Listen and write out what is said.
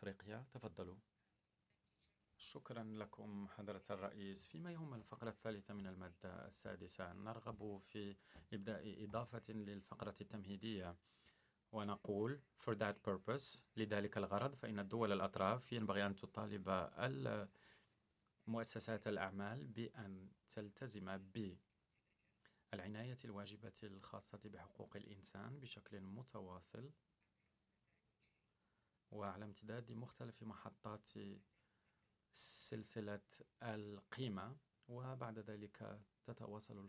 إفريقيا. تفضلوا. شكرا لكم حضرة الرئيس. فيما يهم الفقرة الثالثة من المادة السادسة، نرغب في إبداء إضافة للفقرة التمهيدية ونقول for that purpose، لذلك الغرض، فإن الدول الأطراف ينبغي أن تطالب مؤسسات الأعمال بأن تلتزم بالعناية الواجبة الخاصة بحقوق الإنسان بشكل متواصل وعلى امتداد مختلف محطات سلسلة القيمة، وبعد ذلك تتواصل